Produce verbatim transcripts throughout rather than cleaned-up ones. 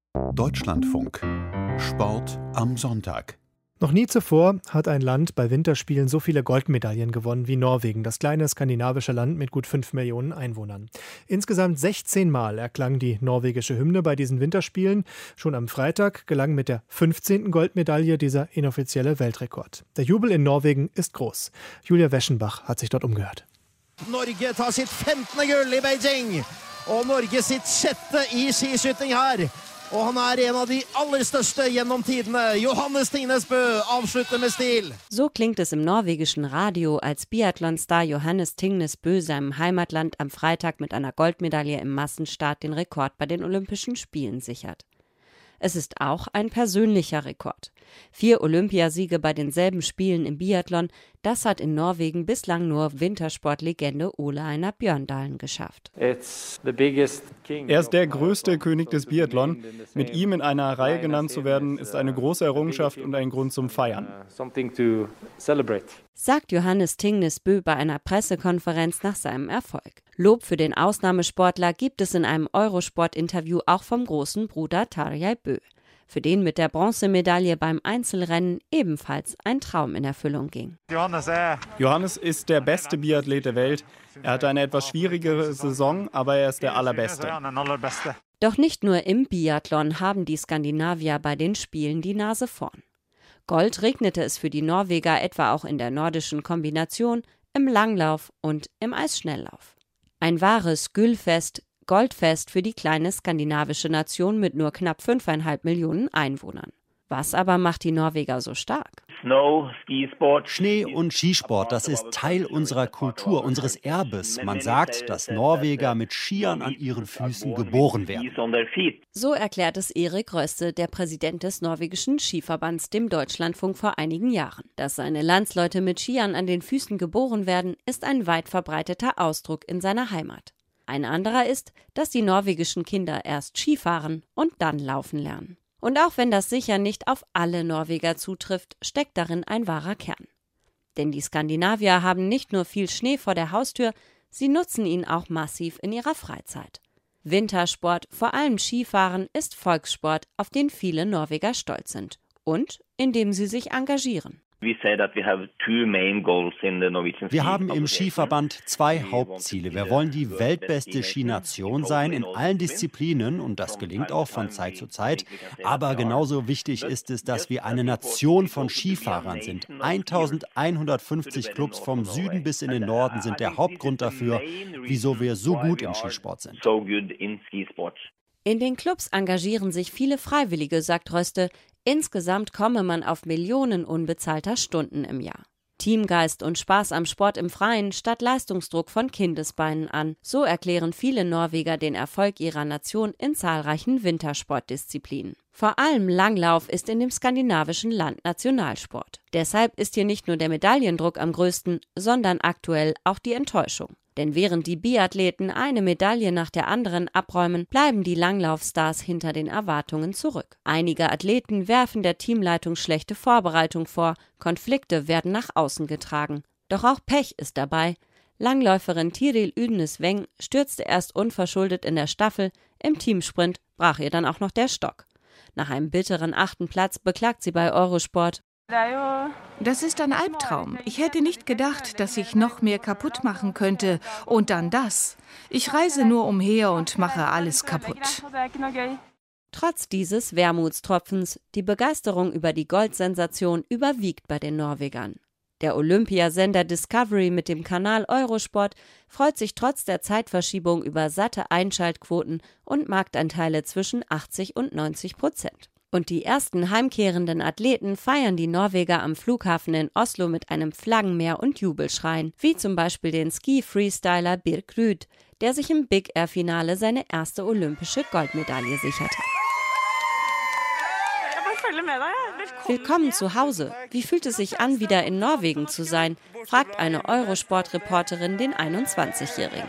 Deutschlandfunk. Sport am Sonntag. Noch nie zuvor hat ein Land bei Winterspielen so viele Goldmedaillen gewonnen wie Norwegen, das kleine skandinavische Land mit gut fünf Millionen Einwohnern. Insgesamt sechzehn Mal erklang die norwegische Hymne bei diesen Winterspielen. Schon am Freitag gelang mit der fünfzehnten Goldmedaille dieser inoffizielle Weltrekord. Der Jubel in Norwegen ist groß. Julia Weschenbach hat sich dort umgehört. Norge tar sitt femtende gull i Beijing, og Norge sitt sjette i skiskyting her. Og han er en av de aller største gjennom tidene. Johannes Tingnes Bø avslutter med stil. So klingt es im norwegischen Radio, als Biathlonstar Johannes Tingnes Bø seinem Heimatland am Freitag mit einer Goldmedaille im Massenstart den Rekord bei den Olympischen Spielen sichert. Es ist auch ein persönlicher Rekord. Vier Olympiasiege bei denselben Spielen im Biathlon, das hat in Norwegen bislang nur Wintersportlegende Ole Einar Bjørndalen geschafft. Er ist der größte König des Biathlon. Mit ihm in einer Reihe genannt zu werden, ist eine große Errungenschaft und ein Grund zum Feiern. Sagt Johannes Tingnes Bø bei einer Pressekonferenz nach seinem Erfolg. Lob für den Ausnahmesportler gibt es in einem Eurosport-Interview auch vom großen Bruder Tarjei Bø, für den mit der Bronzemedaille beim Einzelrennen ebenfalls ein Traum in Erfüllung ging. Johannes ist der beste Biathlet der Welt. Er hatte eine etwas schwierigere Saison, aber er ist der Allerbeste. Doch nicht nur im Biathlon haben die Skandinavier bei den Spielen die Nase vorn. Gold regnete es für die Norweger etwa auch in der nordischen Kombination, im Langlauf und im Eisschnelllauf. Ein wahres Gullfest, Goldfest für die kleine skandinavische Nation mit nur knapp fünfeinhalb Millionen Einwohnern. Was aber macht die Norweger so stark? Schnee- und Skisport, das ist Teil unserer Kultur, unseres Erbes. Man sagt, dass Norweger mit Skiern an ihren Füßen geboren werden. So erklärt es Erik Röste, der Präsident des norwegischen Skiverbands, dem Deutschlandfunk vor einigen Jahren. Dass seine Landsleute mit Skiern an den Füßen geboren werden, ist ein weit verbreiteter Ausdruck in seiner Heimat. Ein anderer ist, dass die norwegischen Kinder erst Skifahren und dann laufen lernen. Und auch wenn das sicher nicht auf alle Norweger zutrifft, steckt darin ein wahrer Kern. Denn die Skandinavier haben nicht nur viel Schnee vor der Haustür, sie nutzen ihn auch massiv in ihrer Freizeit. Wintersport, vor allem Skifahren, ist Volkssport, auf den viele Norweger stolz sind und in dem sie sich engagieren. Wir haben im Skiverband zwei Hauptziele. Wir wollen die weltbeste Skination sein in allen Disziplinen und das gelingt auch von Zeit zu Zeit. Aber genauso wichtig ist es, dass wir eine Nation von Skifahrern sind. eintausendeinhundertfünfzig Clubs vom Süden bis in den Norden sind der Hauptgrund dafür, wieso wir so gut im Skisport sind. In den Clubs engagieren sich viele Freiwillige, sagt Röste. Insgesamt komme man auf Millionen unbezahlter Stunden im Jahr. Teamgeist und Spaß am Sport im Freien statt Leistungsdruck von Kindesbeinen an. So erklären viele Norweger den Erfolg ihrer Nation in zahlreichen Wintersportdisziplinen. Vor allem Langlauf ist in dem skandinavischen Land Nationalsport. Deshalb ist hier nicht nur der Medaillendruck am größten, sondern aktuell auch die Enttäuschung. Denn während die Biathleten eine Medaille nach der anderen abräumen, bleiben die Langlaufstars hinter den Erwartungen zurück. Einige Athleten werfen der Teamleitung schlechte Vorbereitung vor, Konflikte werden nach außen getragen. Doch auch Pech ist dabei. Langläuferin Tiril Ydnes-Weng stürzte erst unverschuldet in der Staffel, im Teamsprint brach ihr dann auch noch der Stock. Nach einem bitteren achten Platz beklagt sie bei Eurosport: Das ist ein Albtraum. Ich hätte nicht gedacht, dass ich noch mehr kaputt machen könnte. Und dann das. Ich reise nur umher und mache alles kaputt. Trotz dieses Wermutstropfens, die Begeisterung über die Goldsensation überwiegt bei den Norwegern. Der Olympiasender Discovery mit dem Kanal Eurosport freut sich trotz der Zeitverschiebung über satte Einschaltquoten und Marktanteile zwischen achtzig und neunzig Prozent. Und die ersten heimkehrenden Athleten feiern die Norweger am Flughafen in Oslo mit einem Flaggenmeer und Jubelschreien, wie zum Beispiel den Ski-Freestyler Birk Rud, der sich im Big Air-Finale seine erste olympische Goldmedaille sicherte. Willkommen zu Hause. Wie fühlt es sich an, wieder in Norwegen zu sein? Fragt eine Eurosport-Reporterin den einundzwanzigjährigen.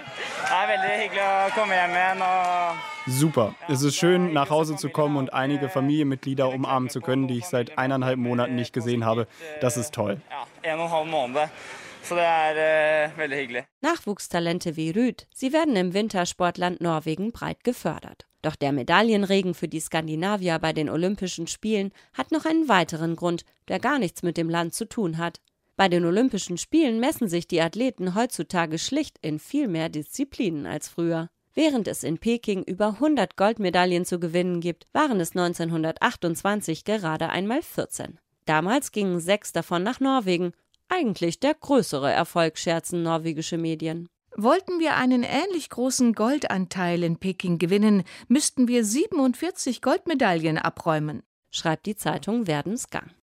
Super. Es ist schön, nach Hause zu kommen und einige Familienmitglieder umarmen zu können, die ich seit eineinhalb Monaten nicht gesehen habe. Das ist toll. Nachwuchstalente wie Rud, sie werden im Wintersportland Norwegen breit gefördert. Doch der Medaillenregen für die Skandinavier bei den Olympischen Spielen hat noch einen weiteren Grund, der gar nichts mit dem Land zu tun hat. Bei den Olympischen Spielen messen sich die Athleten heutzutage schlicht in viel mehr Disziplinen als früher. Während es in Peking über hundert Goldmedaillen zu gewinnen gibt, waren es neunzehnhundertachtundzwanzig gerade einmal vierzehn. Damals gingen sechs davon nach Norwegen. Eigentlich der größere Erfolg, scherzen norwegische Medien. Wollten wir einen ähnlich großen Goldanteil in Peking gewinnen, müssten wir siebenundvierzig Goldmedaillen abräumen, schreibt die Zeitung Verdens Gang.